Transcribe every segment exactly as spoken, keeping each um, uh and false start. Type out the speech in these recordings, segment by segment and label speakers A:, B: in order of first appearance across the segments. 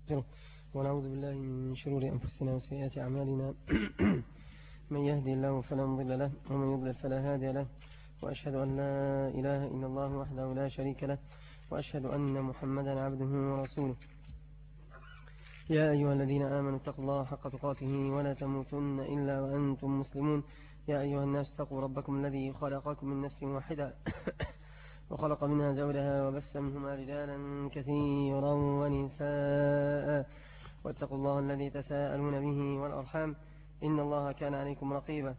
A: ونعوذ بالله من شرور أنفسنا وسيئات أعمالنا من يهدي الله فلا مضل له ومن يضلل فلا هادي له وأشهد أن لا إله إلا الله وحده لا شريك له وأشهد أن محمدا عبده ورسوله. يا أيها الذين آمنوا اتقوا الله حق تقاته ولا تموتن إلا وأنتم مسلمون. يا أيها الناس اتقوا ربكم الذي خلقكم من نفس واحدة وخلق منها زوجها وبث منهما رجالا كثيرا ونساء واتقوا الله الذي تساءلون به والأرحام إن الله كان عليكم رقيبا.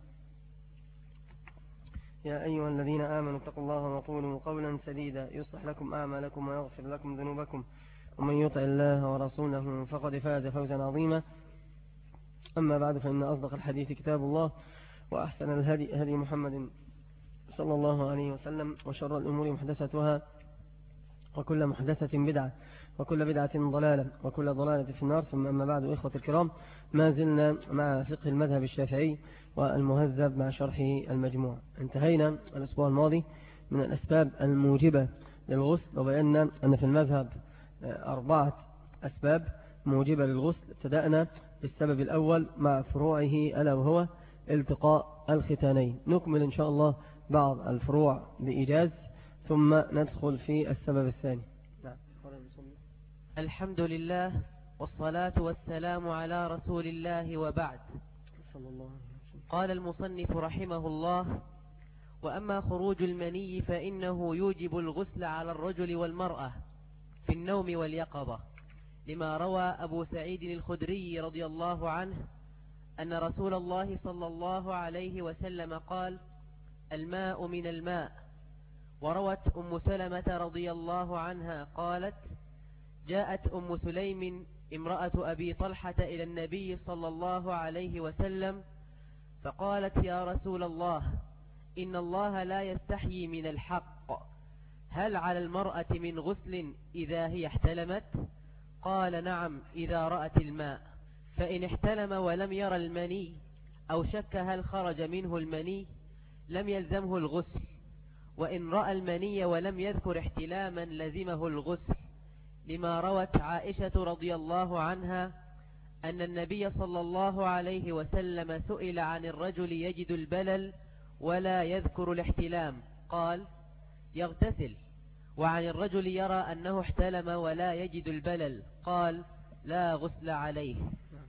A: يا أيها الذين آمنوا اتقوا الله وقولوا قولا سديدا يصلح لكم أعمالكم ويغفر لكم ذنوبكم ومن يطع الله ورسوله فقد فاز فوزا عظيما. أما بعد فإن أصدق الحديث كتاب الله وأحسن الهدي هدي محمد صلى الله عليه وسلم وشر الأمور محدثتها وكل محدثة بدعة وكل بدعة ضلالة وكل ضلالة في النار. ثم أما بعد إخوة الكرام، ما زلنا مع فقه المذهب الشافعي والمهذب مع شرح المجموع. انتهينا الأسبوع الماضي من الأسباب الموجبة للغسل وبينا أن في المذهب أربعة أسباب موجبة للغسل. ابتدأنا بالسبب الأول مع فروعه ألا وهو التقاء الختانين. نكمل إن شاء الله بعض الفروع بإيجاز ثم ندخل في السبب الثاني. نعم.
B: الحمد لله والصلاة والسلام على رسول الله وبعد.
A: صلى الله عليه وسلم.
B: قال المصنف رحمه الله: وأما خروج المني فإنه يوجب الغسل على الرجل والمرأة في النوم واليقظة، لما روى أبو سعيد الخدري رضي الله عنه أن رسول الله صلى الله عليه وسلم قال: الماء من الماء. وروت أم سلمة رضي الله عنها قالت: جاءت أم سليم امرأة أبي طلحة إلى النبي صلى الله عليه وسلم فقالت: يا رسول الله، إن الله لا يستحيي من الحق، هل على المرأة من غسل إذا هي احتلمت؟ قال: نعم، إذا رأت الماء، فإن احتلم ولم ير المني أو شك هل خرج منه المني لم يلزمه الغسل، وإن رأى المني ولم يذكر احتلاما لزمه الغسل، لما روت عائشة رضي الله عنها أن النبي صلى الله عليه وسلم سئل عن الرجل يجد البلل ولا يذكر الاحتلام قال: يغتسل، وعن الرجل يرى أنه احتلم ولا يجد البلل قال: لا غسل عليه.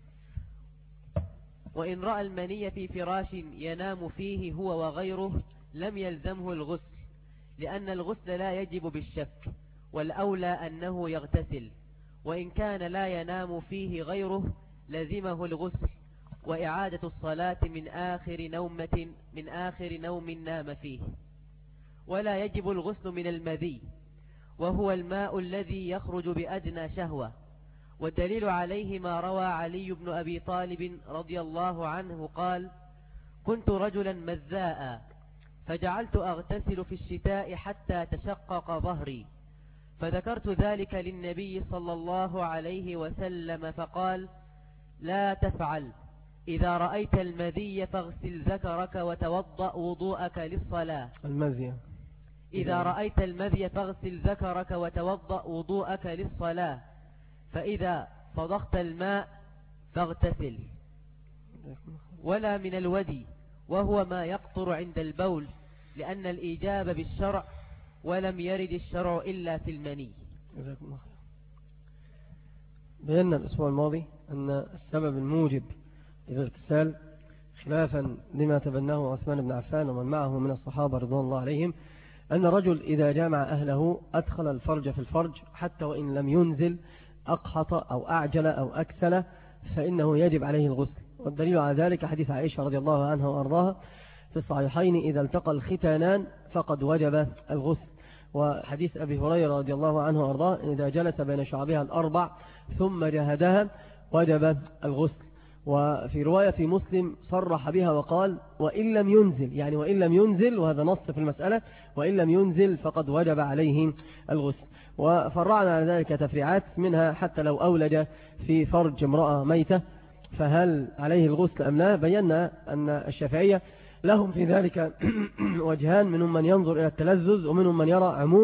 B: وإن رأى المني في فراش ينام فيه هو وغيره لم يلزمه الغسل، لأن الغسل لا يجب بالشك، والأولى أنه يغتسل، وإن كان لا ينام فيه غيره لزمه الغسل وإعادة الصلاة من آخر نومة من آخر نوم نام فيه. ولا يجب الغسل من المذي، وهو الماء الذي يخرج بأدنى شهوة، والدليل عليه ما روى علي بن أبي طالب رضي الله عنه قال: كنت رجلا مذاء فجعلت أغتسل في الشتاء حتى تشقق ظهري، فذكرت ذلك للنبي صلى الله عليه وسلم فقال: لا تفعل، إذا رأيت المذي فاغسل ذكرك وتوضأ وضوءك للصلاة.
A: المذي
B: إذا رأيت المذي فاغسل ذكرك وتوضأ وضوءك للصلاة، فإذا صدقت الماء فاغتسل. ولا من الودي، وهو ما يقطر عند البول، لأن الإجابة بالشرع، ولم يرد الشرع إلا في المني.
A: جزاكم الله خير. بينا الأسبوع الماضي أن السبب الموجب للاغتسال خلافا لما تبناه عثمان بن عفان ومن معه من الصحابة رضوان الله عليهم، أن الرجل إذا جامع أهله أدخل الفرج في الفرج حتى وإن لم ينزل أقحط أو أعجل أو أكسل فإنه يجب عليه الغسل. والدليل على ذلك حديث عائشة رضي الله عنها وأرضاها في الصحيحين: إذا التقى الختانان فقد وجب الغسل. وحديث أبي هريرة رضي الله عنه وأرضاه: إذا جلس بين شعبها الأربع ثم جهدها وجب الغسل. وفي رواية في مسلم صرح بها وقال: وإن لم ينزل، يعني وإن لم ينزل، وهذا نص في المسألة، وإن لم ينزل فقد وجب عليه الغسل. وفرعنا على ذلك تفريعات، منها حتى لو أولج في فرج امرأة ميتة فهل عليه الغسل أم لا. بينا أن الشافعية لهم في ذلك وجهان، منهم من ينظر إلى التلذذ ومنهم من يرى عموم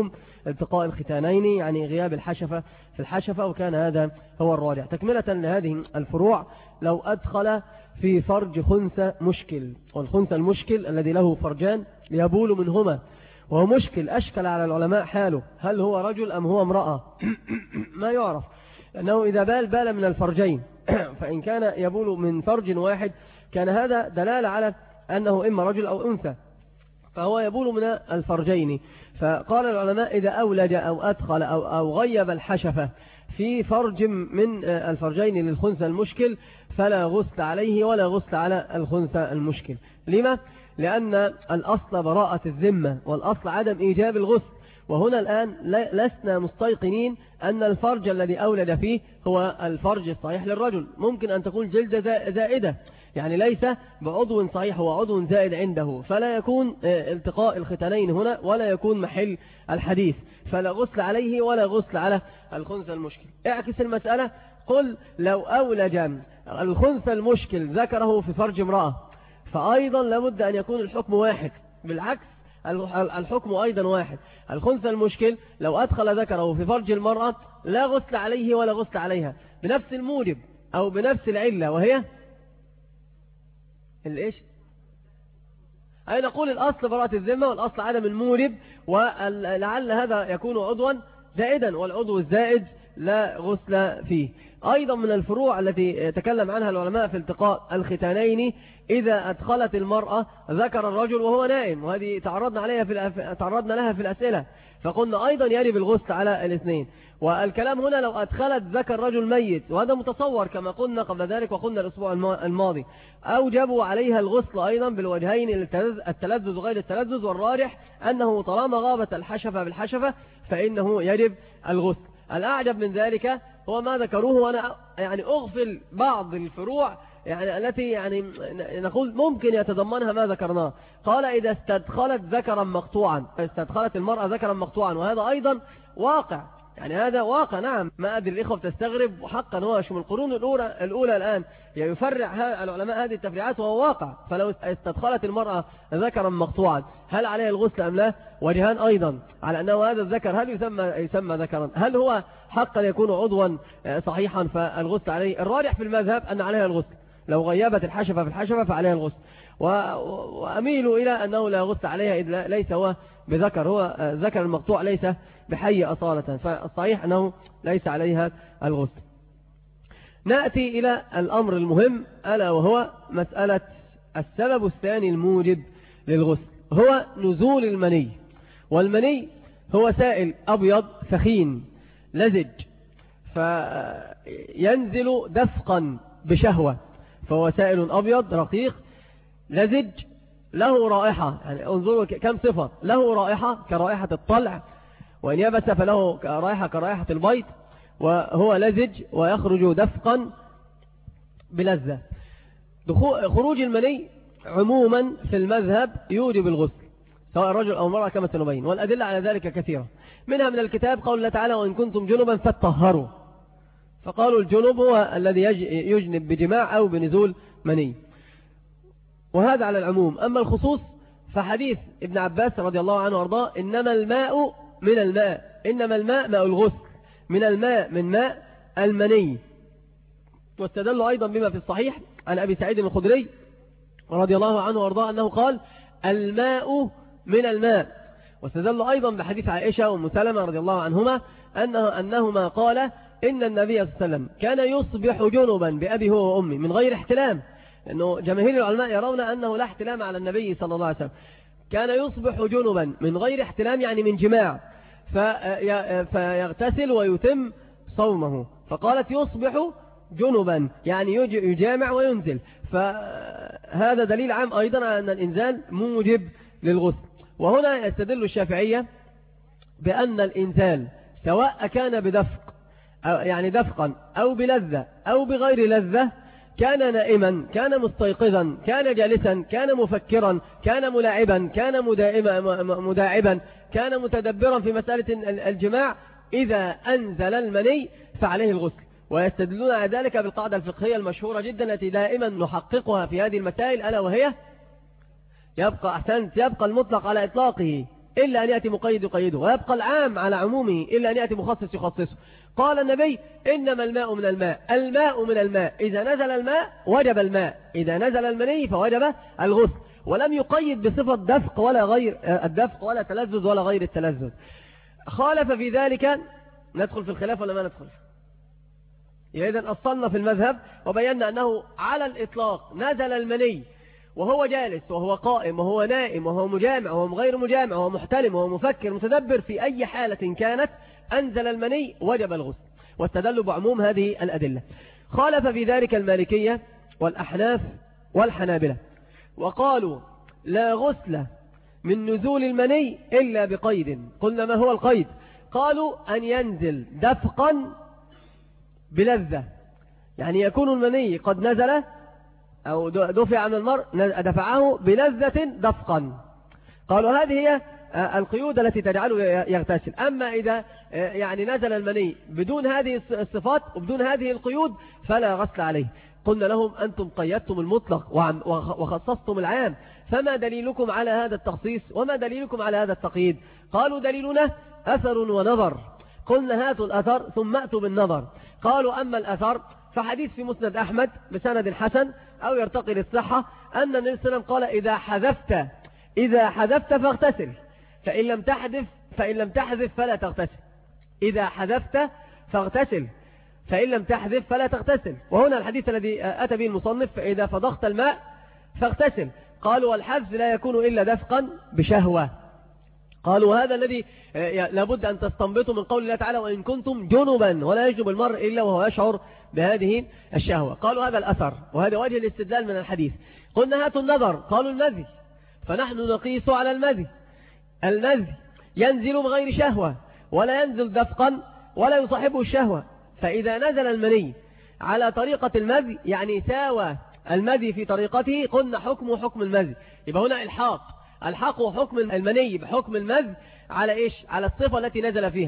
A: التقاء الختانين يعني غياب الحشفة في الحشفة، وكان هذا هو الراجع. تكملة لهذه الفروع، لو أدخل في فرج خنثى مشكل، والخنثى المشكل الذي له فرجان يبول منهما، وهو مشكل أشكل على العلماء حاله، هل هو رجل أم هو امرأة؟ ما يعرف، لأنه إذا بال بال من الفرجين، فإن كان يبول من فرج واحد كان هذا دلالة على أنه إما رجل أو أنثى، فهو يبول من الفرجين. فقال العلماء إذا أولج أو أدخل أو, أو غيب الحشفة في فرج من الفرجين للخنثى المشكل فلا غسل عليه ولا غسل على الخنثى المشكل. لما؟ لأن الأصل براءة الذمة، والأصل عدم إيجاب الغسل، وهنا الآن لسنا مستيقنين أن الفرج الذي أولد فيه هو الفرج الصحيح للرجل. ممكن أن تكون جلدة زائدة، يعني ليس بعضو صحيح، هو عضو زائد عنده، فلا يكون التقاء الختانين هنا ولا يكون محل الحديث، فلا غسل عليه ولا غسل على الخنثى المشكل. اعكس المسألة، قل لو أولج الخنثى المشكل ذكره في فرج امرأة، فأيضا لابد أن يكون الحكم واحد، بالعكس الحكم أيضا واحد. الخنثى المشكل لو أدخل ذكره في فرج المرأة لا غسل عليه ولا غسل عليها، بنفس الموجب أو بنفس العلة، وهي الإيش؟ أي نقول الأصل براءة الذمة، والأصل عدم الموجب، ولعل هذا يكون عضوا زائدا، والعضو الزائد لا غسل فيه. أيضا من الفروع التي تكلم عنها العلماء في التقاء الختانين إذا أدخلت المرأة ذكر الرجل وهو نائم، وهذه تعرضنا عليها في الأف... تعرضنا لها في الأسئلة، فقلنا أيضا يجب الغسل على الاثنين. والكلام هنا لو أدخلت ذكر رجل ميت، وهذا متصور كما قلنا قبل ذلك وقلنا الأسبوع الماضي، أوجبوا عليها الغسل أيضا بالوجهين، التلذذ وغير التلذذ، والراجح أنه طالما غابت الحشفة بالحشفة فإنه يجب الغسل. الأعجب من ذلك هو ما ذكروه، وأنا يعني أغفل بعض الفروع يعني التي يعني نقول ممكن يتضمنها ما ذكرناه. قال إذا استدخلت ذكرا مقطوعا، استدخلت المرأة ذكرا مقطوعا، وهذا أيضا واقع، يعني هذا واقع. نعم، ما أدري الإخوة بتستغرب، وحقا هو شو من القرون الأولى, الأولى الآن يفرع العلماء هذه التفريعات، وهو واقع. فلو استدخلت المرأة ذكرا مقطوعا هل عليها الغسل أم لا؟ وجهان أيضا على أنه هذا الذكر هل يسمى, يسمى ذكرا، هل هو حقا يكون عضوا صحيحا فالغسل عليه. الراجح في المذهب أن عليها الغسل، لو غيبت الحشفة في الحشفة فعليها الغسل، وأميل إلى أنه لا غسل عليها إذ ليس هو بذكر، هو ذكر المقطوع ليس بحي أصالة، فالصحيح أنه ليس عليها الغسل. نأتي إلى الأمر المهم، ألا وهو مسألة السبب الثاني الموجب للغسل، هو نزول المني. والمني هو سائل أبيض ثخين لزج، فينزل دفقا بشهوة، فهو سائل أبيض رقيق لزج له رائحة، يعني انظروا كم صفة، له رائحة كرائحة الطلع، وإن يبس فله رائحة كرائحة البيض، وهو لزج ويخرج دفقا بلذة. خروج المني عموما في المذهب يوجب الغسل سواء رجل أو امرأة كما سنبين، والأدلة على ذلك كثيرة، منها من الكتاب قول الله تعالى وإن كنتم جنبا فاتطهروا، فقالوا الجنب هو الذي يجنب بجماع أو بنزول مني، وهذا على العموم. أما الخصوص فحديث ابن عباس رضي الله عنه وارضاه إنما الماء من الماء، إنما الماء ماء الغسل، من الماء من ماء المني. واستدلوا أيضا بما في الصحيح عن أبي سعيد الخدري رضي الله عنه وارضاه أنه قال الماء من الماء. واستدلوا أيضا بحديث عائشة وأم سلمة رضي الله عنهما أنه أنهما قال إن النبي صلى الله عليه وسلم كان يصبح جنبا بأبي هو وأمي من غير احتلام، لأنه جماهير العلماء يرون أنه لا احتلام على النبي صلى الله عليه وسلم، كان يصبح جنبا من غير احتلام يعني من جماع، فيغتسل ويتم صومه، فقالت يصبح جنبا يعني يجامع وينزل، فهذا دليل عام أيضا على أن الإنزال موجب للغسل. وهنا يستدل الشافعية بأن الإنزال سواء كان بدفق أو يعني دفقا أو بلذة أو بغير لذة، كان نائما كان مستيقظا كان جالسا كان مفكرا كان ملاعبا كان مداعبا كان متدبرا في مسألة الجماع، إذا أنزل المني فعليه الغسل. ويستدلون على ذلك بالقاعدة الفقهية المشهورة جدا التي دائما نحققها في هذه المسائل، ألا وهي يبقى أحسنت يبقى المطلق على إطلاقه
C: إلا أن يأتي مقيد يقيده، ويبقى العام على عمومه إلا أن يأتي مخصص يخصصه. قال النبي إنما الماء من الماء، الماء من الماء، إذا نزل الماء وجب الماء، إذا نزل المني فوجب الغسل، ولم يقيد بصفة دفق ولا غير الدفق ولا تلذذ ولا غير التلذذ. خالف في ذلك، ندخل في الخلاف ولا ما ندخل؟ إذن أصلنا في المذهب وبينا أنه على الإطلاق نزل المني وهو جالس وهو قائم وهو نائم وهو مجامع وهو غير مجامع وهو محتلم وهو مفكر متدبر، في أي حالة كانت أنزل المني وجب الغسل، واستدلوا بعموم هذه الأدلة. خالف في ذلك المالكية والأحناف والحنابلة، وقالوا لا غسل من نزول المني إلا بقيد. قلنا ما هو القيد؟ قالوا أن ينزل دفقا بلذة، يعني يكون المني قد نزل أو دفع عن المرء دفعه بلذة دفقا. قالوا هذه هي القيود التي تجعله يغتسل. أما إذا يعني نزل المني بدون هذه الصفات وبدون هذه القيود فلا غسل عليه. قلنا لهم أنتم قيدتم المطلق وخصصتم العام، فما دليلكم على هذا التخصيص وما دليلكم على هذا التقييد؟ قالوا دليلنا أثر ونظر. قلنا هاتوا الأثر ثم أتوا بالنظر. قالوا أما الأثر فحديث في مسند أحمد بسند حسن أو يرتقي للصحة أن النبي صلى الله عليه وسلم قال إذا حذفت إذا حذفت فاغتسل، فإن لم تحذف فإن لم تحذف فلا تغتسل. إذا حذفت فاغتسل فإن لم تحذف فلا تغتسل. وهنا الحديث الذي أتى به المصنف فإذا فضخت الماء فاغتسل. قالوا والحذف لا يكون إلا دفقا بشهوة. قالوا هذا الذي لابد أن تستنبطوا من قول الله تعالى وإن كنتم جنبا ولا يجنب المرء إلا وهو يشعر بهذه الشهوة. قالوا هذا الأثر وهذا وجه الاستدلال من الحديث. قلنا هاتوا النظر. قالوا المذي، فنحن نقيس على المذي. المذي ينزل بغير شهوة ولا ينزل دفقا ولا يصاحبه الشهوة، فإذا نزل المني على طريقة المذي يعني ساوى المذي في طريقته قلنا حكمه حكم المذي. يبقى هنا الحاق الحاق حكم المني بحكم المذي على إيش؟ على الصفة التي نزل فيها.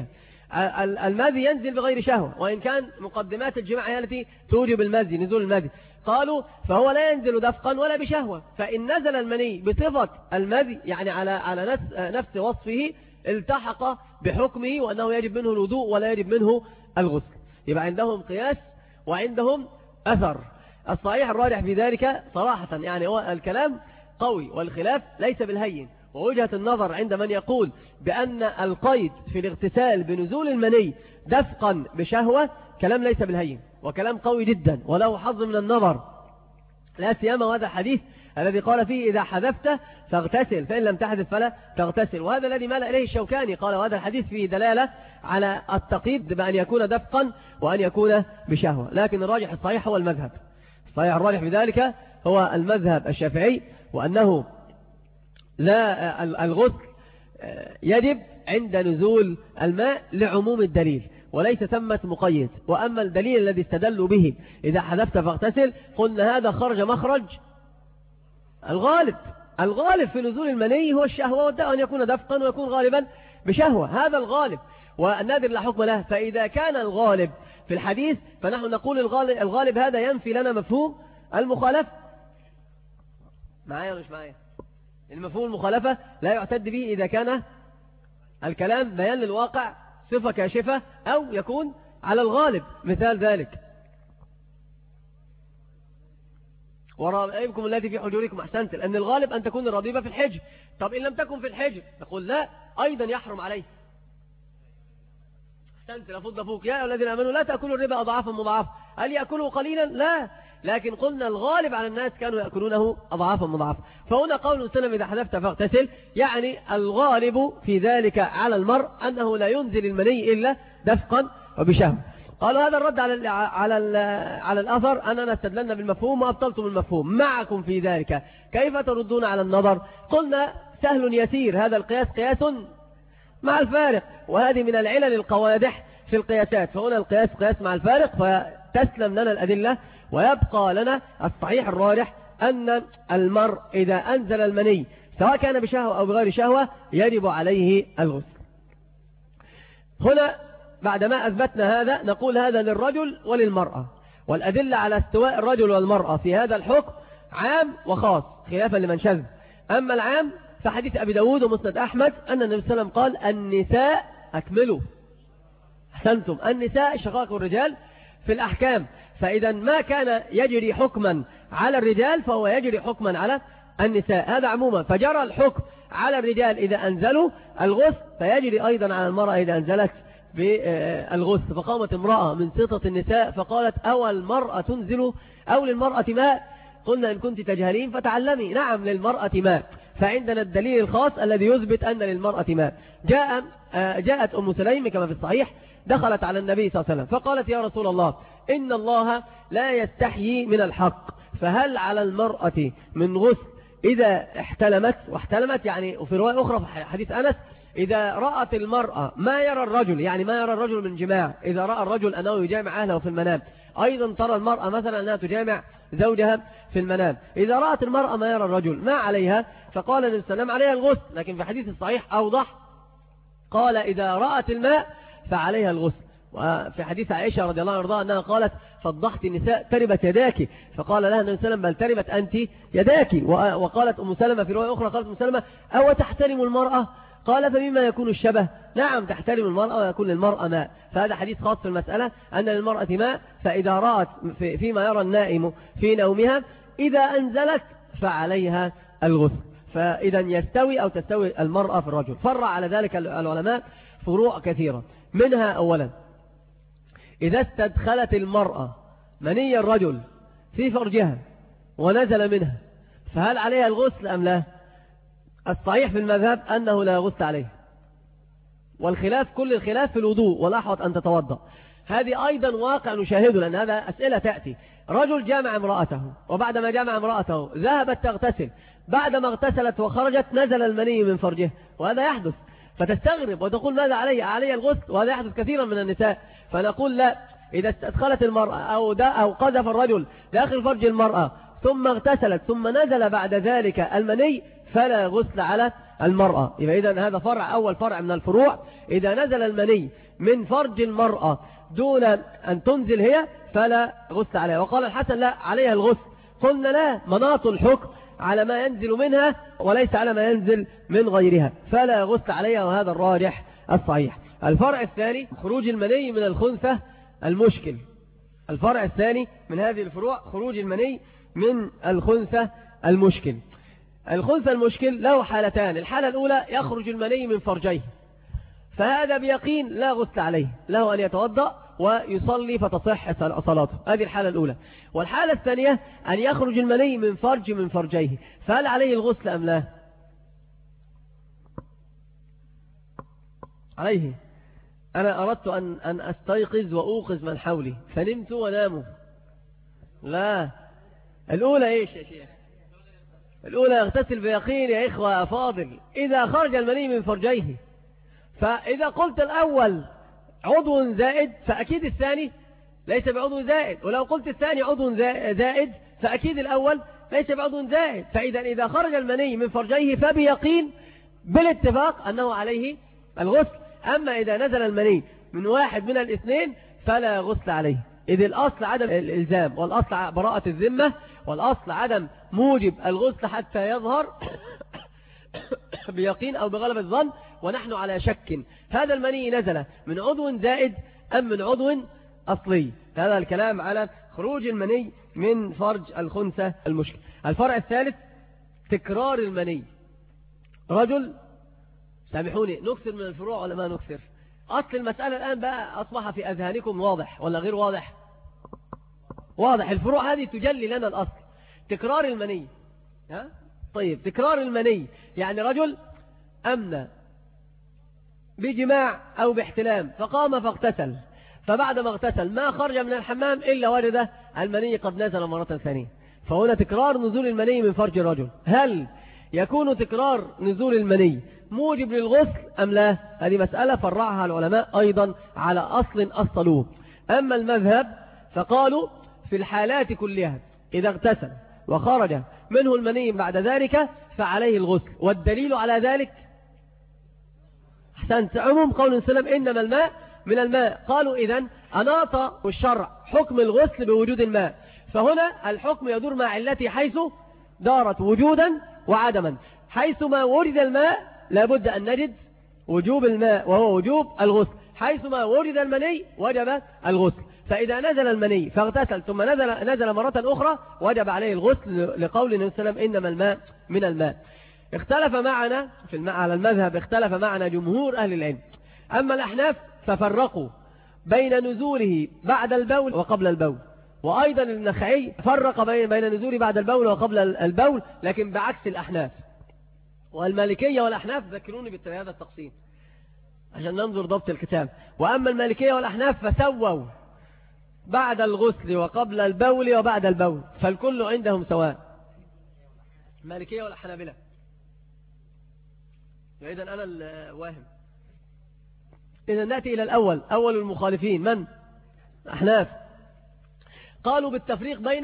C: المذي ينزل بغير شهوة، وإن كان مقدمات الجماع هي التي توجب المذي نزول المذي. قالوا فهو لا ينزل دفقا ولا بشهوة، فإن نزل المني بصفة المذي يعني على على نفس, نفس وصفه التحق بحكمه وأنه يجب منه الوضوء ولا يجب منه الغسل. يبقى عندهم قياس وعندهم أثر. الصحيح الراجح في ذلك صراحة يعني هو الكلام قوي والخلاف ليس بالهين، ووجهة النظر عند من يقول بأن القيد في الاغتسال بنزول المني دفقا بشهوة كلام ليس بالهين وكلام قوي جدا وله حظ من النظر، لا سيما هذا الحديث الذي قال فيه إذا حذفت فاغتسل فإن لم تحذف فلا تغتسل. وهذا الذي مال إليه الشوكاني، قال وهذا الحديث فيه دلالة على التقييد بأن يكون دفقا وأن يكون بشهوة. لكن الراجح الصحيح هو المذهب الصحيح الراجح بذلك هو المذهب الشافعي، وأنه لا الغسل يجب عند نزول الماء لعموم الدليل وليس ثمة مقيد. وأما الدليل الذي استدلوا به إذا حذفت فاغتسل قلنا هذا خرج مخرج الغالب. الغالب في نزول المني هو الشهوة، وده أن يكون دفقا ويكون غالبا بشهوة، هذا الغالب والنادر لا حكم له. فإذا كان الغالب في الحديث فنحن نقول الغالب, الغالب هذا ينفي لنا مفهوم المخالفة. معايا ولا مش معايا؟ المفهوم المخالفة لا يعتد به إذا كان الكلام بيان للواقع صفة كاشفة أو يكون على الغالب. مثال ذلك ورائبكم التي في حجوركم أحسنت، لأن الغالب أن تكون الرضيبة في الحجر. طب إن لم تكن في الحجر نقول لا أيضا يحرم عليه. أحسنت لفض فوق يا الذين آمنوا لا تأكلوا الربا أضعافا مضاعفة. هل يأكلوا قليلا؟ لا، لكن قلنا الغالب على الناس كانوا يأكلونه أضعافا مضاعفة. فهنا قول سلم إذا حذفت فاغتسل يعني الغالب في ذلك على المرء أنه لا ينزل المني إلا دفقا وبشهوة. قالوا هذا الرد على ال على ال على الأثر أننا استدللنا بالمفهوم وأبطلتم المفهوم. معكم في ذلك كيف تردون على النظر؟ قلنا سهل يسير، هذا القياس قياس مع الفارق، وهذه من العلل القوادح في القياسات. فهنا القياس قياس مع الفارق فتسلم لنا الأدلة، ويبقى لنا الصحيح الراجح أن المرء إذا أنزل المني سواء كان بشهوة أو بغير شهوة يجب عليه الغسل. هنا بعدما أثبتنا هذا نقول هذا للرجل وللمرأة، والأدلة على استواء الرجل والمرأة في هذا الحكم عام وخاص خلافا لمن شذ. أما العام فحديث أبي داود ومسند أحمد أن النبي صلى الله عليه وسلم قال النساء أكملوا. أحسنتم، النساء شقائق الرجال في الأحكام، فإذا ما كان يجري حكما على الرجال فهو يجري حكما على النساء، هذا عموما. فجرى الحكم على الرجال إذا أنزلوا الغسل فيجري أيضا على المرأة إذا أنزلت بالغسل. فقامت امرأة من سطة النساء فقالت أو المرأة تنزل أو للمرأة ماء؟ قلنا إن كنت تجهلين فتعلمي. نعم للمرأة ماء، فعندنا الدليل الخاص الذي يثبت أن للمرأة ماء. جاء جاءت أم سليم كما في الصحيح، دخلت على النبي صلى الله عليه وسلم فقالت يا رسول الله إن الله لا يستحيي من الحق، فهل على المرأة من غسل إذا احتلمت؟ واحتلمت يعني، وفي رواية أخرى في حديث أنس إذا رأت المرأة ما يرى الرجل، يعني ما يرى الرجل من جماع، إذا رأى الرجل أنه يجامع أهله في المنام، أيضا ترى المرأة مثلا أنها تجامع زوجها في المنام. إذا رأت المرأة ما يرى الرجل ما عليها؟ فقال النبي صلى الله عليه وسلم عليها الغسل، لكن في حديث الصحيح أوضح قال إذا رأت الماء فعليها الغسل. وفي حديث عائشة رضي الله عنها أنها قالت فضحت النساء تربت يداك، فقال لها النبي صلى الله عليه وسلم بل تربت أنت يداك. وقالت أم سلمة في رواية أخرى قالت أم سلمة أو تحترم المرأة؟ قال فبما يكون الشبه؟ نعم تحترم المرأة ويكون للمرأة ماء. فهذا حديث خاص في المسألة أن للمرأة ماء، فإذا رأت في فيما يرى النائم في نومها إذا أنزلت فعليها الغسل. فإذا يستوي أو تستوي المرأة في الرجل. فرع على ذلك العلماء فروع كثيرة، منها أولا إذا استدخلت المرأة مني الرجل في فرجها ونزل منها فهل عليها الغسل أم لا؟ الصحيح في المذهب أنه لا غسل عليه، والخلاف كل الخلاف في الوضوء والأحوط أن تتوضأ. هذه أيضا واقع نشاهده، لأن هذا أسئلة تأتي. رجل جامع امرأته وبعدما جامع امرأته ذهبت تغتسل، بعدما اغتسلت وخرجت نزل المني من فرجه، وهذا يحدث، فتستغرب وتقول ماذا علي؟ علي الغسل؟ وهذا يحدث كثيرا من النساء. فنقول لا، إذا استدخلت المرأة أو, أو قذف الرجل داخل فرج المرأة ثم اغتسلت ثم نزل بعد ذلك المني فلا غسل على المرأة. يبقى إذن هذا فرع أول فرع من الفروع، إذا نزل المني من فرج المرأة دون أن تنزل هي فلا غسل عليها. وقال الحسن لا عليها الغسل، قلنا لا، مناط الحكم على ما ينزل منها وليس على ما ينزل من غيرها، فلا غسل عليها، وهذا الراجح الصحيح. الفرع الثاني خروج المني من الخنثى المشكل. الفرع الثاني من هذه الفروع خروج المني من الخنثى المشكل. الخنثى المشكل له حالتان، الحالة الأولى يخرج المني من فرجيه، فهذا بيقين لا غسل عليه، له أن يتوضأ ويصلي فتصح صلاته، هذه الحالة الأولى. والحالة الثانية أن يخرج المني من فرج من فرجيه، فهل عليه الغسل أم لا؟ عليه. أنا أردت أن, أن أستيقظ وأوقظ من حولي فنمت وناموا. لا، الأولى إيش يا شيخ؟ الأولى يغتسل بيقين يا إخوة فاضل إذا خرج المني من فرجيه. فإذا قلت الأول عضو زائد فأكيد الثاني ليس بعضو زائد، ولو قلت الثاني عضو زائد فأكيد الأول ليس بعضو زائد. فإذا إذا خرج المني من فرجيه فبيقين بالاتفاق أنه عليه الغسل. أما إذا نزل المني من واحد من الاثنين فلا غسل عليه، إذ الأصل عدم الإلزام، والأصل براءة الذمة، والأصل عدم موجب الغسل حتى يظهر بيقين أو بغلب الظن، ونحن على شك هذا المني نزل من عضو زائد أم من عضو أصلي. هذا الكلام على خروج المني من فرج الخنثى المشكل. الفرع الثالث تكرار المني. رجل، سامحوني نكثر من الفروع ولا ما نكثر؟ أصل المسألة الآن بقى أصبح في أذهانكم واضح ولا غير واضح؟ واضح. الفروع هذه تجلي لنا الأصل. تكرار المني، ها؟ طيب تكرار المني يعني رجل أمن بجماع أو باحتلام فقام فاغتسل، فبعد ما اغتسل ما خرج من الحمام إلا وجد المني قد نزل مرة ثانية، فهنا تكرار نزول المني من فرج الرجل. هل يكون تكرار نزول المني موجب للغسل أم لا؟ هذه مسألة فرعها العلماء أيضا على أصل أصلوه. أما المذهب فقالوا في الحالات كلها إذا اغتسل وخرج منه المني بعد ذلك فعليه الغسل. والدليل على ذلك أحسنت عموم قول سلم إنما الماء من الماء. قالوا إذن أناط الشرع حكم الغسل بوجود الماء، فهنا الحكم يدور مع علته حيث دارت وجودا وعدما. حيثما ورد الماء لابد أن نجد وجوب الماء وهو وجوب الغسل، حيثما ورد المني وجب الغسل. فإذا نزل المني فاغتسل ثم نزل, نزل مرة أخرى وجب عليه الغسل، لقول النبي صلى الله عليه وسلم إنما الماء من الماء. اختلف معنا في الماء على المذهب، اختلف معنا جمهور أهل العلم. أما الأحناف ففرقوا بين نزوله بعد البول وقبل البول، وأيضا النخعي فرق بين نزوله بعد البول وقبل البول، لكن بعكس الأحناف. والمالكية والأحناف ذكروني بهذا التقسيم عشان ننظر ضبط الكتاب. وأما المالكية والأحناف فسووا بعد الغسل وقبل البول وبعد البول، فالكل عندهم سواء، المالكية والحنابلة. إذا أنا الواهم. إذا نأتي إلى الأول، أول المخالفين من؟ أحناف. قالوا بالتفريق بين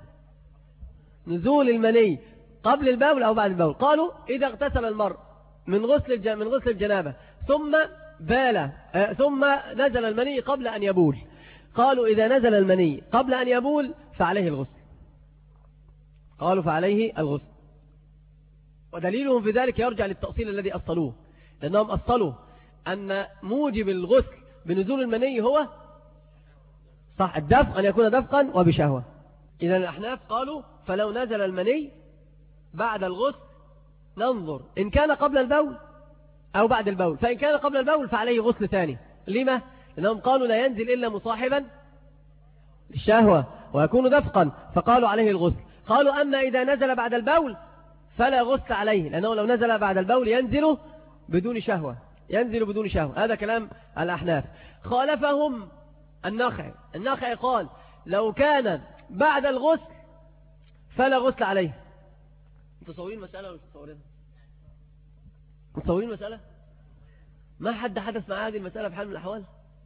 C: نزول المني قبل البول أو بعد البول. قالوا إذا اغتسل المرء من غسل من غسل الجنابة ثم بال ثم نزل المني قبل أن يبول، قالوا إذا نزل المني قبل أن يبول فعليه الغسل، قالوا فعليه الغسل. ودليلهم في ذلك يرجع للتأصيل الذي أصلوه، لأنهم أصلوا أن موجب الغسل بنزول المني هو صح الدفق، أن يكون دفقا وبشهوة. إذا الأحناف قالوا فلو نزل المني بعد الغسل ننظر إن كان قبل البول أو بعد البول، فإن كان قبل البول فعليه غسل ثاني. لما؟ لأنهم قالوا لا ينزل إلا مصاحبا للشهوة ويكون دفقا، فقالوا عليه الغسل. قالوا أما إذا نزل بعد البول فلا غسل عليه، لأنه لو نزل بعد البول ينزل بدون شهوة، ينزل بدون شهوة. هذا كلام الأحناف. خالفهم النخعي. النخعي قال لو كان بعد الغسل فلا غسل عليه. متصورين مسألة ولا مش متصورين؟ متصورين مسألة؟ ما حد حدث مع هذه المسألة بحال من الأحوال.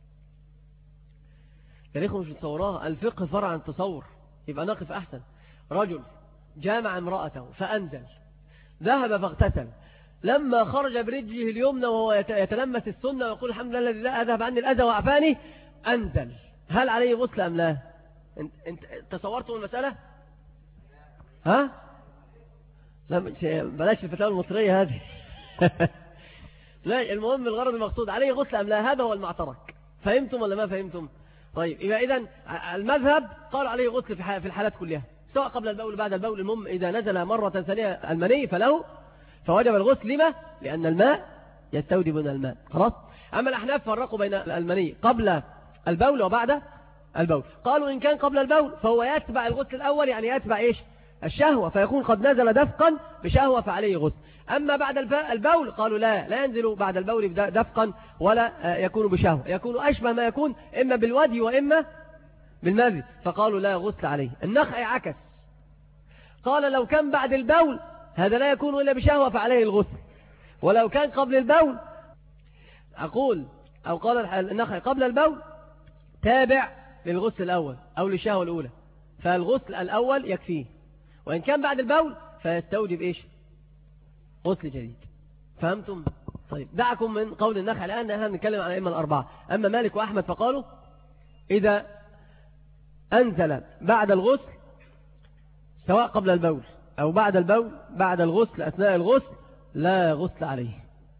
C: تاريخه مش متصوراها. الفقه فرع عن التصور، يبقى نقف أحسن. رجل جامع امرأته فأنزل، ذهب فاغتسل، لما خرج برجله اليمنى وهو يتلمس السنة ويقول الحمد لله الذي لا أذهب عني الأذى وعفاني، أنزل، هل عليه غسل أم لا؟ انت تصورتم المسألة؟ ها؟ لا بلاش الفتاوى المصرية هذه. لا، المهم الغرض المقصود عليه غسل أم لا، هذا هو المعترك. فهمتم ولا ما فهمتم؟ طيب يبقى إذن المذهب قال عليه غسل في الحالات كلها، سواء قبل البول بعد البول. المهم إذا نزل مرة ثانية المني فله فوجب الغسل. لما؟ لأن الماء يستوجب من الماء. خلاص. أما الأحناف فرقوا بين المني قبل البول وبعد البول. قالوا إن كان قبل البول فهو يتبع الغسل الأول، يعني يتبع إيش؟ الشهوة، فيكون قد نزل دفقا بشهوة فعليه غسل. أما بعد البول قالوا لا لا ينزل بعد البول دفقا ولا يكون بشهوة، يكون أشبه ما يكون إما بالودي وإما بالمذي، فقالوا لا غسل عليه. النخعي عكس، قال لو كان بعد البول هذا لا يكون إلا بشهوة فعليه الغسل، ولو كان قبل البول أقول أو قال النخعي قبل البول تابع للغسل الأول أو للشهوة الأولى، فالغسل الأول يكفيه، وإن كان بعد البول فيستوجب إيش؟ غسل جديد. فهمتم؟ طيب دعكم من قول النخعي الآن، نحن نتكلم عن الأئمة الأربعة. أما مالك وأحمد فقالوا إذا أنزل بعد الغسل سواء قبل البول أو بعد البول بعد الغسل أثناء الغسل لا غسل عليه.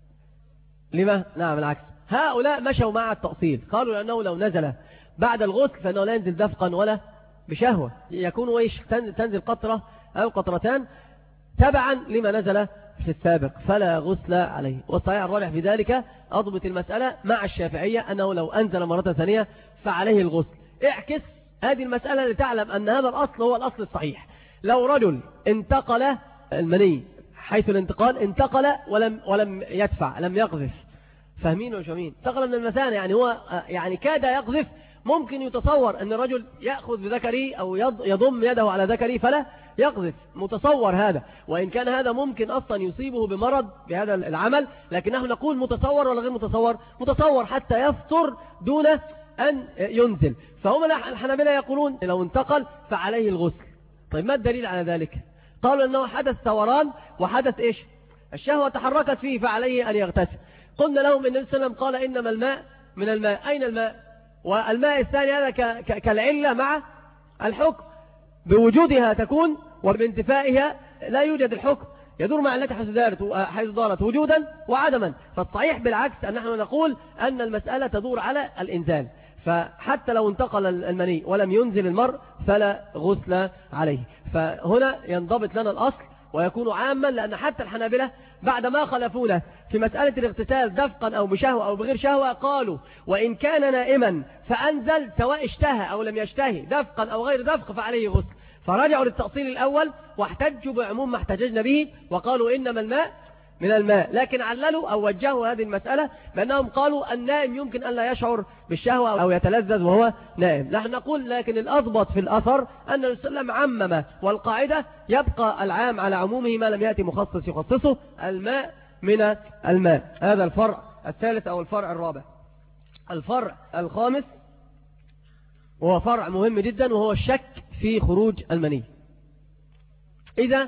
C: لما؟ نعم العكس، هؤلاء مشوا مع التأصيل، قالوا لأنه لو نزل بعد الغسل فإنه لا ينزل دفقا ولا بشهوة، يكون ويش تنزل قطرة أو قطرتان تبعا لما نزل في السابق، فلا غسل عليه. والصحيح الراجح في ذلك أضبط المسألة مع الشافعية أنه لو أنزل مرة ثانية فعليه الغسل. اعكس هذه المسألة لتعلم أن هذا الأصل هو الأصل الصحيح. لو رجل انتقل المني حيث الانتقال انتقل ولم ولم يدفع، لم يقذف، فاهمين ولا فاهمين؟ انتقل من المثانة، يعني هو يعني كاد يقذف، ممكن يتصور أن الرجل يأخذ بذكره أو يضم يده على ذكره فلا يقذف، متصور هذا، وإن كان هذا ممكن أصلا يصيبه بمرض بهذا العمل، لكن نحن نقول متصور ولا غير متصور؟ متصور حتى يفطر دون أن ينزل. فهم الحنابلة يقولون لو انتقل فعليه الغسل. طيب ما الدليل على ذلك؟ قالوا أنه حدث ثوران وحدث إيش؟ الشهوة تحركت فيه فعليه أن يغتسل. قلنا لهم النبي صلى الله عليه وسلم قال إنما الماء من الماء. أين الماء؟ والماء الثاني هذا كالعلة مع الحكم، بوجودها تكون وبانتفائها لا يوجد الحكم. يدور مع التي حيث دارت حيث دارت وجودا وعدما. فالصحيح بالعكس أن نحن نقول أن المسألة تدور على الإنزال، فحتى لو انتقل المني ولم ينزل المرء فلا غسل عليه. فهنا ينضبط لنا الأصل ويكون عاما، لأن حتى الحنابلة بعد ما خلفونا في مسألة الاغتسال دفقا أو بشهوة أو بغير شهوة قالوا وإن كان نائما فأنزل سواء اشتهى أو لم يشتهي دفقا أو غير دفق فعليه غسل. فرجعوا للتأصيل الأول واحتجوا بعموم ما احتججنا به وقالوا إنما الماء من الماء، لكن عللوا أو وجهوا هذه المسألة بأنهم قالوا النائم يمكن أن لا يشعر بالشهوة أو يتلذذ وهو نائم. نحن نقول لكن الأضبط في الأثر أن السلام عمم، والقاعدة يبقى العام على عمومه ما لم يأتي مخصص يخصصه، الماء من الماء. هذا الفرع الثالث أو الفرع الرابع. الفرع الخامس وهو فرع مهم جدا وهو الشك في خروج المني. إذا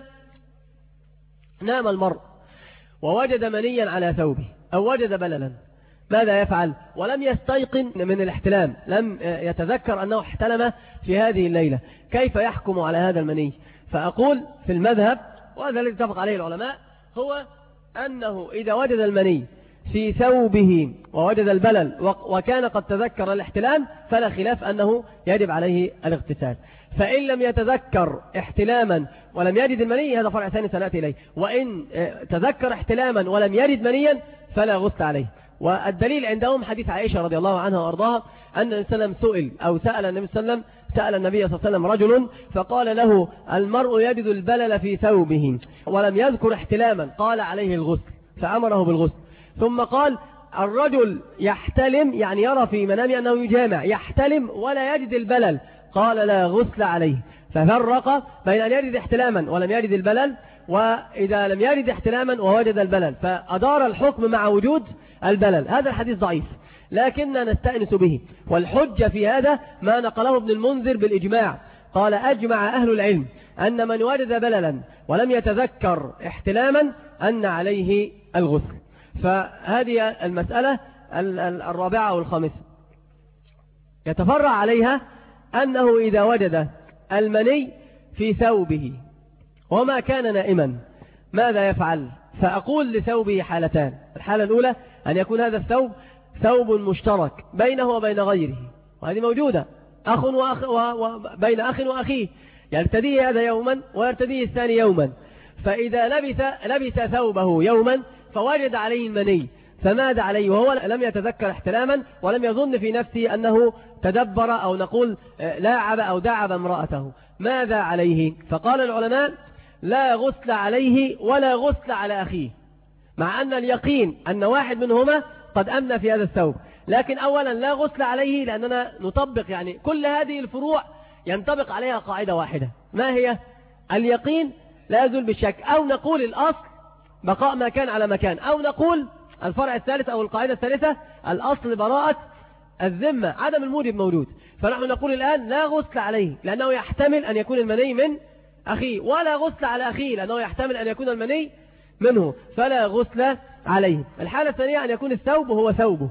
C: نام المرء ووجد منيا على ثوبه أو وجد بللا ماذا يفعل؟ ولم يستيقن من الاحتلام، لم يتذكر أنه احتلم في هذه الليلة، كيف يحكم على هذا المني؟ فأقول في المذهب، وهذا الذي اتفق عليه العلماء، هو أنه إذا وجد المني في ثوبه ووجد البلل وكان قد تذكر الاحتلام فلا خلاف أنه يجب عليه الاغتسال. فإن لم يتذكر احتلاما ولم يجد المني هذا فرع ثاني سنأتي إليه، وإن تذكر احتلاما ولم يجد منيا فلا غسل عليه. والدليل عندهم حديث عائشة رضي الله عنها وأرضاها أن النبي صلى الله عليه وسلم سئل أو سأل النبي صلى الله عليه وسلم سأل النبي صلى الله عليه وسلم رجل فقال له المرء يجد البلل في ثوبه ولم يذكر احتلاما قال عليه الغسل، فأمره بالغسل. ثم قال الرجل يحتلم يعني يرى في منامه أنه يجامع، يحتلم ولا يجد البلل قال لا غسل عليه. ففرق بين أن يجد احتلاما ولم يجد البلل، وإذا لم يجد احتلاما ووجد البلل فأدار الحكم مع وجود البلل. هذا الحديث ضعيف لكننا نستأنس به، والحجة في هذا ما نقله ابن المنذر بالإجماع، قال أجمع أهل العلم أن من وجد بللا ولم يتذكر احتلاما أن عليه الغسل. فهذه المسألة الرابعة والخامسة. يتفرع عليها أنه إذا وجد المني في ثوبه وما كان نائما ماذا يفعل؟ فأقول لثوبه حالتان. الحالة الأولى أن يكون هذا الثوب ثوب مشترك بينه وبين غيره، وهذه موجودة، أخ وأخ وبين أخ وأخيه يرتديه هذا يوما ويرتديه الثاني يوما. فإذا لبث, لبث ثوبه يوما فوجد عليه المني فماذا عليه وهو لم يتذكر احتلاما ولم يظن في نفسه أنه تدبر أو نقول لاعب أو دعب امرأته، ماذا عليه؟ فقال العلماء لا غسل عليه ولا غسل على أخيه، مع أن اليقين أن واحد منهما قد أمن في هذا الثوب. لكن أولا لا غسل عليه لأننا نطبق يعني كل هذه الفروع ينطبق عليها قاعدة واحدة، ما هي؟ اليقين لا يزول بالشك، أو نقول الأصل بقاء ما كان على مكان، أو نقول الفرع الثالث أو القاعدة الثالثة الأصل براءة الذمة، عدم الموجب موجود. فنحن نقول الآن لا غسل عليه لأنه يحتمل أن يكون المني من أخيه، ولا غسل على أخيه لأنه يحتمل أن يكون المني منه، فلا غسل عليه. الحالة الثانية أن يكون الثوب هو ثوبه،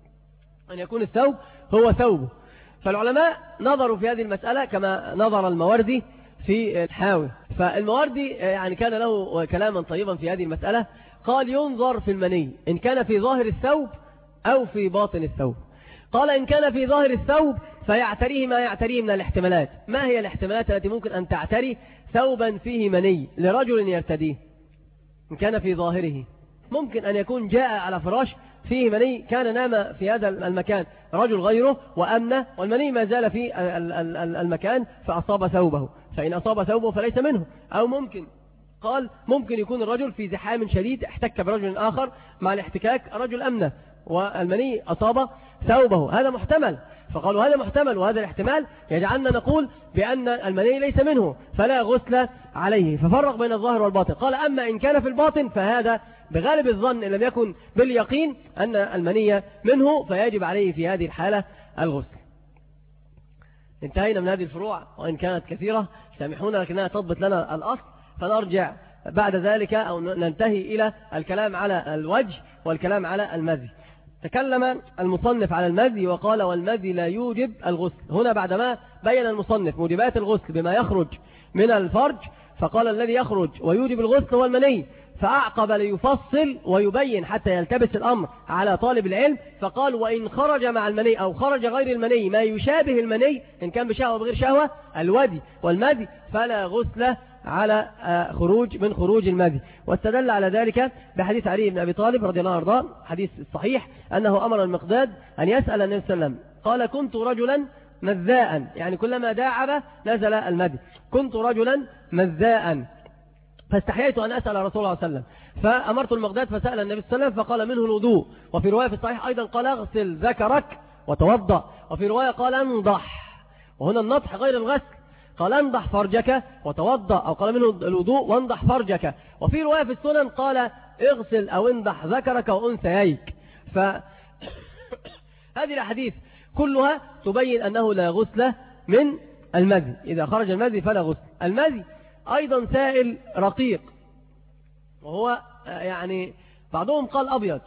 C: أن يكون الثوب هو ثوبه. فالعلماء نظروا في هذه المسألة كما نظر الموردي في الحاوي. فالموردي يعني كان له كلاما طيبا في هذه المسألة، قال ينظر في المني إن كان في ظاهر الثوب أو في باطن الثوب. قال إن كان في ظاهر الثوب فيعتريه ما يعتريه من الاحتمالات. ما هي الاحتمالات التي ممكن أن تعتري ثوبا فيه مني لرجل يرتديه؟ إن كان في ظاهره ممكن أن يكون جاء على فراش فيه مني، كان نام في هذا المكان رجل غيره وأمن والمني ما زال في المكان فأصاب ثوبه، فإن أصاب ثوبه فليس منه. أو ممكن قال ممكن يكون الرجل في زحام شديد احتك برجل آخر، مع الاحتكاك رجل أمنه والمني أصاب ثوبه، هذا محتمل. فقالوا هذا محتمل وهذا الاحتمال يجعلنا نقول بأن المني ليس منه فلا غسل عليه. ففرق بين الظاهر والباطن. قال أما إن كان في الباطن فهذا بغالب الظن إن لم يكن باليقين أن المني منه فيجب عليه في هذه الحالة الغسل. انتهينا من هذه الفروع وإن كانت كثيرة سامحونا لكنها تضبط لنا الأصل، فنرجع بعد ذلك أو ننتهي إلى الكلام على الوجه والكلام على المذي. تكلم المصنف على المذي وقال والمذي لا يوجب الغسل. هنا بعدما بين المصنف موجبات الغسل بما يخرج من الفرج فقال الذي يخرج ويوجب الغسل هو المني، فأعقب ليفصل ويبين حتى يلتبس الأمر على طالب العلم، فقال وإن خرج مع المني أو خرج غير المني ما يشابه المني إن كان بشهوة وبغير شهوة الودي والمذي فلا غسل على خروج من خروج المذي. واستدل على ذلك بحديث علي بن أبي طالب رضي الله عنه حديث الصحيح أنه أمر المقداد أن يسأل النبي صلى الله عليه وسلم، قال كنت رجلا مذاء، يعني كلما داعب نزل المذي، كنت رجلا مذاء فاستحييت أن أسأل رسول الله صلى الله عليه وسلم، فأمرت المقداد فسأل النبي صلى الله عليه وسلم فقال منه الوضوء. وفي رواية في الصحيح أيضا قال اغسل ذكرك وتوضأ، وفي رواية قال انضح، وهنا النضح غير الغسل، قال انضح فرجك وتوضأ، أو قال منه الوضوء وانضح فرجك. وفي رواية في السنن قال اغسل أو انضح ذكرك وأنثييك. فهذه الأحاديث كلها تبين أنه لا غسل من المذي، إذا خرج المذي فلا غسل. المذي أيضا سائل رقيق، وهو يعني بعضهم قال أبيض،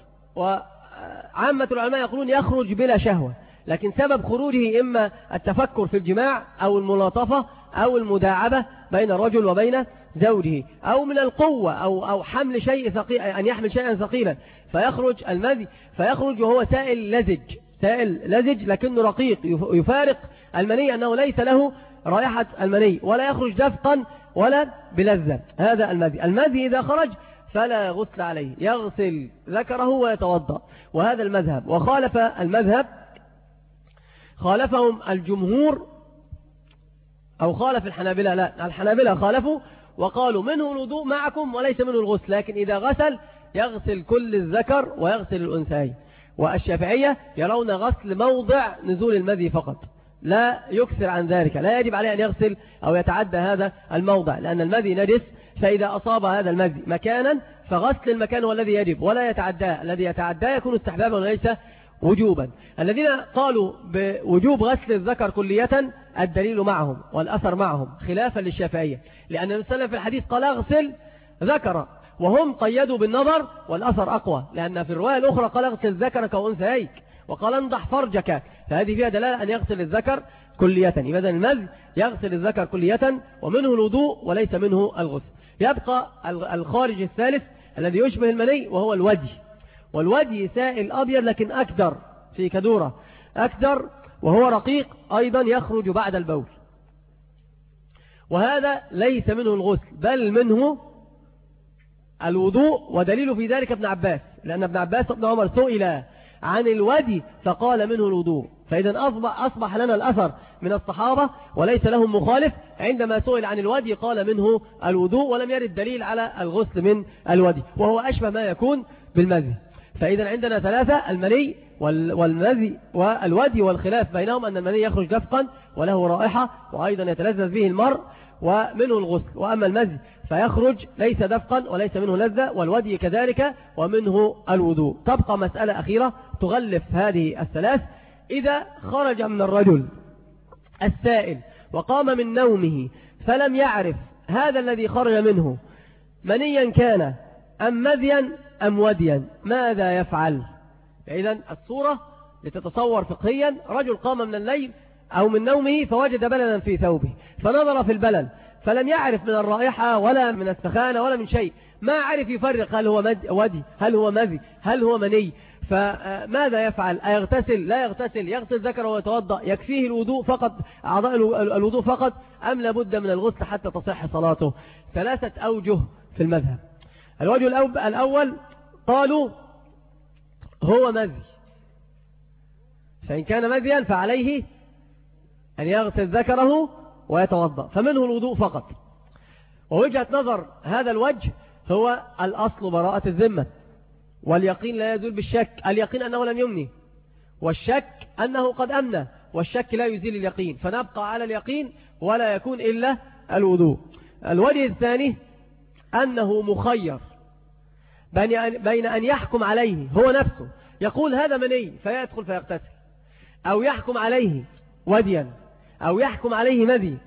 C: وعامة العلماء يقولون يخرج بلا شهوة، لكن سبب خروجه إما التفكر في الجماع أو الملاطفة أو المداعبة بين الرجل وبين زوجه، أو من القوة أو أو حمل شيء ثقيل، أن يحمل شيئا ثقيلا فيخرج المذي، فيخرج وهو سائل لزج، سائل لزج لكنه رقيق يفارق المني، أنه ليس له رائحة المني ولا يخرج دفقا ولا بلذة. هذا المذي. المذي إذا خرج فلا غسل عليه، يغسل ذكره ويتوضأ، وهذا المذهب. وخالف المذهب خالفهم الجمهور، أو خالف الحنابلة، لا الحنابلة خالفوا وقالوا منه الوضوء معكم وليس منه الغسل، لكن إذا غسل يغسل كل الذكر ويغسل الأنثيين. والشافعية يرون غسل موضع نزول المذي فقط، لا يكثر عن ذلك، لا يجب عليه أن يغسل أو يتعدى هذا الموضع، لأن المذي نجس، فإذا أصاب هذا المذي مكانا فغسل المكان هو الذي يجب ولا يتعدى، الذي يتعدى يكون استحبابا وليس وجوبا. الذين قالوا بوجوب غسل الذكر كلية الدليل معهم والأثر معهم خلافا للشافعية، لأن النبي صلى الله عليه وسلم في الحديث قال اغسل ذكر، وهم قيدوا بالنظر والأثر أقوى، لأن في الرواية الأخرى قال اغسل ذكرك وأنثييك، وقال انضح فرجك، فهذه فيها دلالة أن يغسل الذكر كلية. إذن المذي يغسل الذكر كلية ومنه الوضوء وليس منه الغسل. يبقى الخارج الثالث الذي يشبه المني وهو الودي، والودي سائل أبيض لكن أكدر في كدورة أكدر، وهو رقيق أيضا يخرج بعد البول، وهذا ليس منه الغسل بل منه الوضوء. ودليل في ذلك ابن عباس، لأن ابن عباس وابن عمر سئل عن الودي فقال منه الوضوء، فإذا أصبح, أصبح لنا الأثر من الصحابة وليس لهم مخالف، عندما سئل عن الودي قال منه الوضوء، ولم يرد دليل على الغسل من الودي، وهو أشبه ما يكون بالمذي. فإذا عندنا ثلاثة: المني والمذي والودي، والخلاف بينهم أن المني يخرج دفقا وله رائحة وأيضا يتلذذ به المرء ومنه الغسل، وأما المذي فيخرج ليس دفقا وليس منه لذة، والودي كذلك ومنه الوضوء. تبقى مسألة أخيرة تغلف هذه الثلاث: إذا خرج من الرجل السائل وقام من نومه فلم يعرف هذا الذي خرج منه منيا كان أم مذيا أم وديا، ماذا يفعل؟ إذن الصورة لتتصور فقهيا: رجل قام من الليل أو من نومه فوجد بللا في ثوبه، فنظر في البلل فلم يعرف من الرائحة ولا من السخانة ولا من شيء، ما عرف يفرق هل هو ودي هل هو مذي هل هو مني، فماذا يفعل؟ أيغتسل؟ لا يغتسل؟ يغسل ذكره ويتوضأ؟ يكفيه الوضوء فقط، أعضاء الوضوء فقط، أم لابد من الغسل حتى تصح صلاته؟ ثلاثة أوجه في المذهب. الوجه الأول قالوا هو مذي، فإن كان مذيا فعليه أن يغسل ذكره ويتوضأ، فمنه الوضوء فقط. ووجهة نظر هذا الوجه هو الأصل براءة الذمة، واليقين لا يزول بالشك، اليقين أنه لم يمني، والشك أنه قد أمنى، والشك لا يزيل اليقين، فنبقى على اليقين ولا يكون إلا الوضوء. الوجه الثاني أنه مخير بين أن يحكم عليه هو نفسه، يقول هذا مني فيدخل فيغتسل، أو يحكم عليه وديا، أو يحكم عليه مذي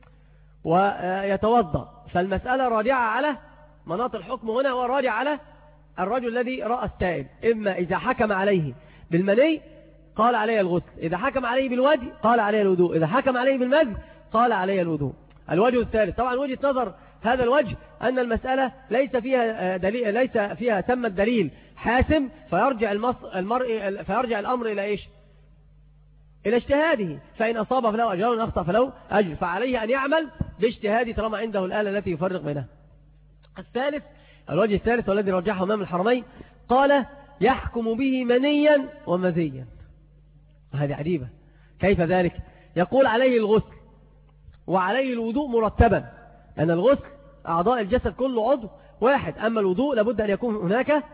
C: ويتوضأ. فالمسألة راجعة على مناط الحكم هنا، وراجع على الرجل الذي رأى السائل، إما إذا حكم عليه بالمني قال عليه الغسل، إذا حكم عليه بالودي قال عليه الوضوء، إذا حكم عليه بالمذي قال عليه الوضوء. الوجه الثالث طبعا وجهة نظر هذا الوجه أن المسألة ليس فيها دليل، ليس فيها ثمة دليل حاسم فيرجع المرء فيرجع الأمر إلى إيش؟ إلى اجتهاده، فإن أصاب فله أجر وإن أخطأ فله أجر، فعليه أن يعمل باجتهاده طالما عنده الآلة التي يفرق بينها. الثالث، الوجه الثالث والذي رجحه إمام الحرمين، قال يحكم به منيا ومذيا. هذه عجيبة، كيف ذلك؟ يقول عليه الغسل وعليه الوضوء مرتبا، أن الغسل أعضاء الجسد كله عضو واحد، أما الوضوء لابد أن يكون هناك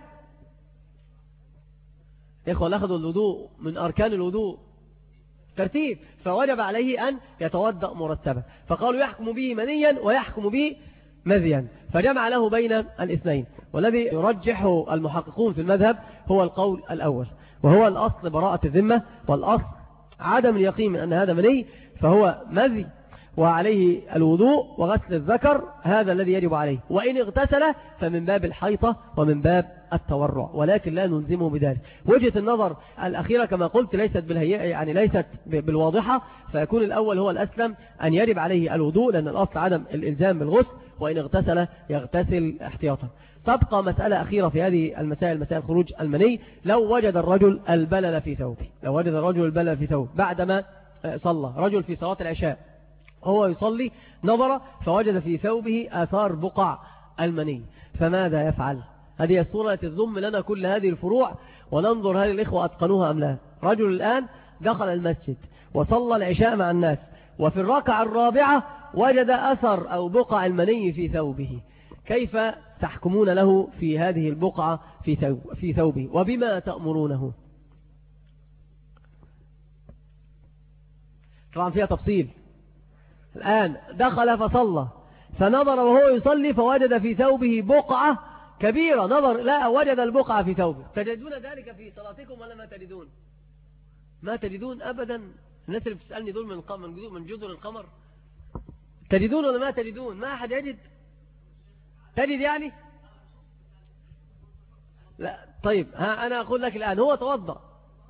C: إخوة أخذوا الوضوء من أركان الوضوء ترتيب، فوجب عليه أن يتوضأ مرتبا، فقالوا يحكم به منيا ويحكم به مذيا، فجمع له بين الاثنين. والذي يرجحه المحققون في المذهب هو القول الأول، وهو الأصل براءة الذمة، والأصل عدم اليقين من أن هذا مني فهو مذي، وعليه الوضوء وغسل الذكر هذا الذي يجب عليه، وإن اغتسل فمن باب الحيطة ومن باب التورع، ولكن لا نلزمه بذلك. وجهة النظر الأخيرة كما قلت ليست بالهيئة، يعني ليست بالواضحة، فيكون الأول هو الأسلم أن يجب عليه الوضوء، لأن الأصل عدم الإلزام بالغسل، وإن اغتسل يغتسل احتياطا. تبقى مسألة أخيرة في هذه المسائل، مسائل خروج المني. لو وجد الرجل البلل في ثوبه، لو وجد الرجل البلل في ثوبه بعدما صلى، رجل في صلاة العشاء هو يصلي نظر فوجد في ثوبه آثار بقع المني، فماذا يفعل؟ هذه الصورة تضم لنا كل هذه الفروع، وننظر هل الإخوة أتقنوها أم لا. رجل الآن دخل المسجد وصلى العشاء مع الناس، وفي الركعة الرابعة وجد أثر أو بقع المني في ثوبه، كيف تحكمون له في هذه البقعة في, ثوب في ثوبه، وبما تأمرونه؟ طبعا فيها تفصيل. الآن دخل فصلى فنظر وهو يصلي فوجد في ثوبه بقعة كبيرة، نظر لا وجد البقعة في ثوبه، تجدون ذلك في صلاتكم ولا ما تجدون؟ ما تجدون أبدا. الناس اللي بتسألني دول من من من جزر القمر، تجدون ولا ما تجدون؟ ما أحد يجد. تجد يعني؟ لا. طيب ها أنا أقول لك الآن هو توضأ،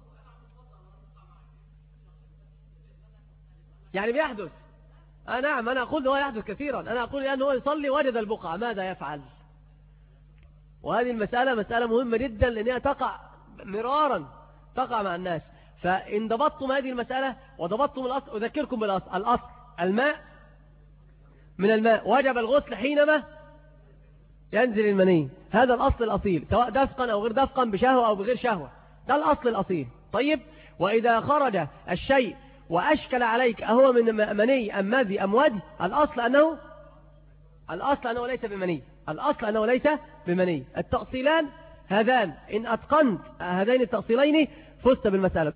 C: يعني بيحدث. آه نعم، أنا أقول هو يحدث كثيرا. أنا أقول الآن هو يصلي وجد البقعة، ماذا يفعل؟ وهذه المسألة مسألة مهمة جدا، لأنها تقع مرارا، تقع مع الناس. فإن ضبطتم هذه المسألة وضبطتم الأصل، أذكركم بالأصل، الأصل الماء من الماء، وجب الغسل حينما ينزل المني، هذا الأصل الأصيل، سواء دفقا أو غير دفقا، بشهوة أو بغير شهوة، ده الأصل الأصيل. طيب، وإذا خرج الشيء وأشكل عليك أهو من مني أم مذي أم ودي، الأصل أنه الأصل أنه ليس بمني، الأصل أنه ليس بمني. التأصيلان هذان، إن أتقنت هذين التأصيلين فزت بالمسألة.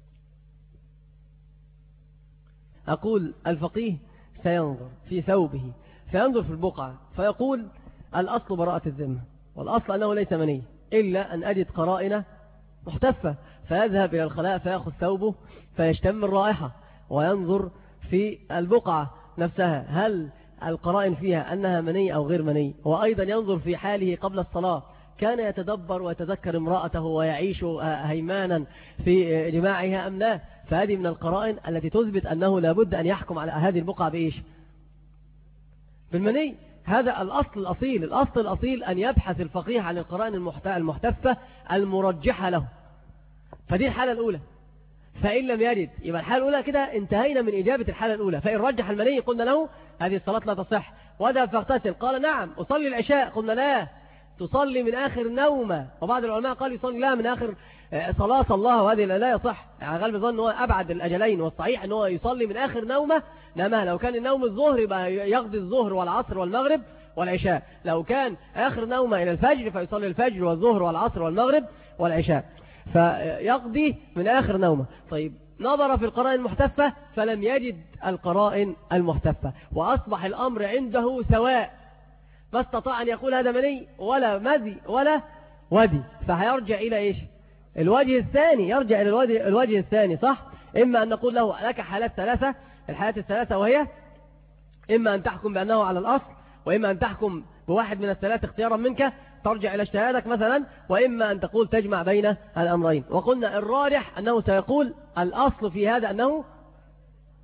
C: أقول الفقيه سينظر في ثوبه، فينظر في البقعة فيقول الأصل براءة الذمة، والأصل أنه ليس مني، إلا أن أجد قرائن محتفة، فيذهب إلى الخلاء فيأخذ ثوبه فيشتم الرائحة، وينظر في البقعة نفسها هل القرائن فيها أنها مني أو غير مني، وأيضا ينظر في حاله قبل الصلاة، كان يتدبر ويتذكر امرأته ويعيش هيمانا في جماعها أم لا. فهذه من القرائن التي تثبت أنه لابد أن يحكم على هذه البقعة بإيش؟ بالمني. هذا الأصل الأصيل. الأصل الأصيل أن يبحث الفقيه عن القرائن المحتفة المرجحة له. فدي الحالة الأولى. فإن لم يجد يبقى الحالة الأولى كده انتهينا من إجابة الحالة الأولى. فإن رجح المني قلنا له هذه الصلاة لا تصح، وذهب فاغتسل قال نعم أصلي العشاء، قلنا لا تصلي من آخر نومة، وبعض العلماء قال يصلي لا من آخر صلاة صلاها، وهذه لا يصح. يعني غالب ظن أنه أبعد الأجلين، والصحيح أنه يصلي من آخر نومة نامها. لو كان النوم الظهر يبقى يقضي الظهر والعصر والمغرب والعشاء، لو كان آخر نومة إلى الفجر فيصلي الفجر والظهر والعصر والمغرب والعشاء، فيقضي من آخر نومة. طيب نظر في القرائن المحتفة فلم يجد القرائن المحتفة، وأصبح الأمر عنده سواء، ما استطاع أن يقول هذا مني ولا مذي ولا ودي، فهيرجع إلى إيش؟ الوجه الثاني، يرجع إلى الوجه, الوجه الثاني صح؟ إما أن نقول له لك حالات ثلاثة، الحالات الثلاثة وهي إما أن تحكم بأنه على الأصل، وإما أن تحكم بواحد من الثلاث اختيارا منك ترجع إلى اجتهادك مثلا، وإما أن تقول تجمع بين الأمرين. وقلنا الراجح أنه سيقول الأصل في هذا أنه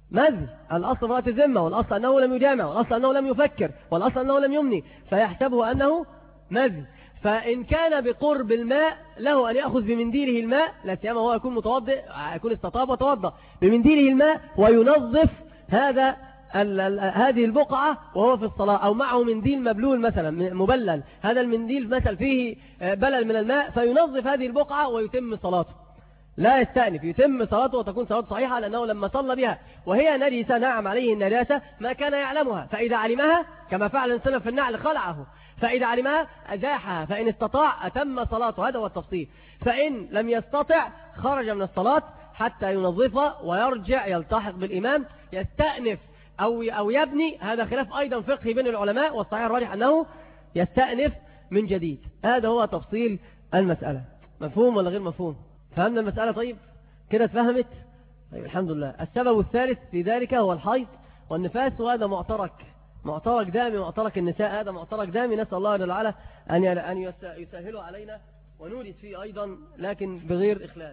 C: مذي، الأصل براءة الذمة، والأصل أنه لم يجامع، والأصل أنه لم يفكر، والأصل أنه لم يمني، فيحسبه أنه مذي. فإن كان بقرب الماء له أن يأخذ بمنديله الماء، لا سيما هو يكون متوضئ، يكون استطاب وتوضأ بمنديله الماء وينظف هذا ال ال هذه البقعة وهو في الصلاة، أو معه منديل مبلول مثلا مبلل، هذا المنديل مثلا فيه بلل من الماء، فينظف هذه البقعة ويتم صلاته، لا يستأنف، يتم صلاته وتكون صلاته صحيحة، لأنه لما صلى بها وهي نجسة نعم عليه النجاسة ما كان يعلمها، فإذا علمها كما فعل الإنسان في النعل خلعه، فإذا علمها أزاحها، فإن استطاع أتم صلاته، هذا هو التفصيل. فإن لم يستطع خرج من الصلاة حتى ينظفها ويرجع يلتحق بالإمام، يستأنف أو أو يبني، هذا خلاف أيضا فقهي بين العلماء، والصحيح الراجح أنه يستأنف من جديد. هذا هو تفصيل المسألة. مفهوم ولا غير مفهوم؟ فهمنا المسألة؟ طيب كده اتفهمت؟ طيب الحمد لله. السبب الثالث في ذلك هو الحيض والنفاس، وهذا معترك معترك دامي، معترك النساء هذا معترك دامي، نسأل الله جل وعلا أن أن يسهله علينا ونورد فيه أيضا لكن بغير إخلال.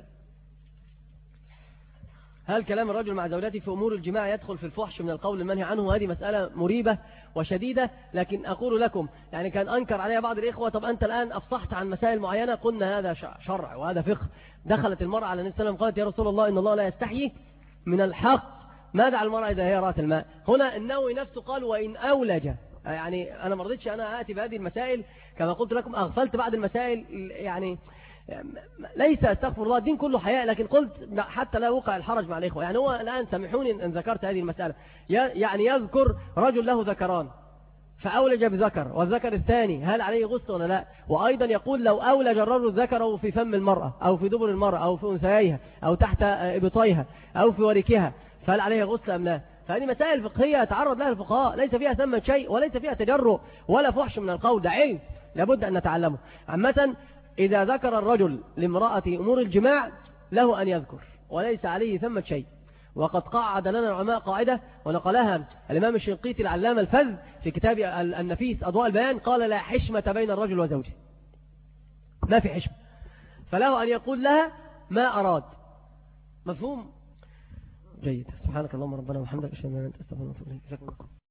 C: هل كلام الرجل مع زوجته في أمور الجماع يدخل في الفحش من القول المنهي عنه؟ وهذه مسألة مريبة وشديدة، لكن أقول لكم يعني كان أنكر عليها بعض الإخوة، طب أنت الآن أفصحت عن مسائل معينة، قلنا هذا شرع وهذا فقه. دخلت المرأة على النبي صلى الله عليه وسلم قالت يا رسول الله إن الله لا يستحيي من الحق، ماذا على المرأة إذا هي رأت الماء؟ هنا النووي نفسه قال وإن أولج، يعني أنا ما رضيتش أنا آتي بهذه المسائل، كما قلت لكم أغفلت بعض المسائل، يعني ليس استغفر الله الدين كله حياء، لكن قلت حتى لا يوقع الحرج مع الإخوة. يعني هو الآن سامحوني أن ذكرت هذه المسألة، يعني يذكر رجل له ذكران فأولج بذكر، والذكر الثاني هل عليه غسل ولا لا؟ وأيضا يقول لو أولج الرجل ذكره في فم المرأة أو في دبر المرأة أو في أنثيها أو تحت إبطيها أو في وركها، فهل عليه غسل أم لا؟ فهذه مسائل فقهية يتعرض لها الفقهاء، ليس فيها ثمة شيء وليس فيها تجرؤ ولا فحش من القول، ده علم لابد أن نتعلمه. عامة إذا ذكر الرجل لامرأة أمور الجماع له أن يذكر وليس عليه ثمة شيء. وقد قعد لنا العلماء قاعدة ونقلها الإمام الشنقيطي العلامة الفذ في كتاب النفيس أضواء البيان، قال لا حشمة بين الرجل وزوجه، ما في حشمة، فله أن يقول لها ما أراد. مفهوم؟ جيد. سبحانك اللهم ربنا وبحمدك أشهد أن لا إله إلا أنت أستغفرك وأتوب إليك.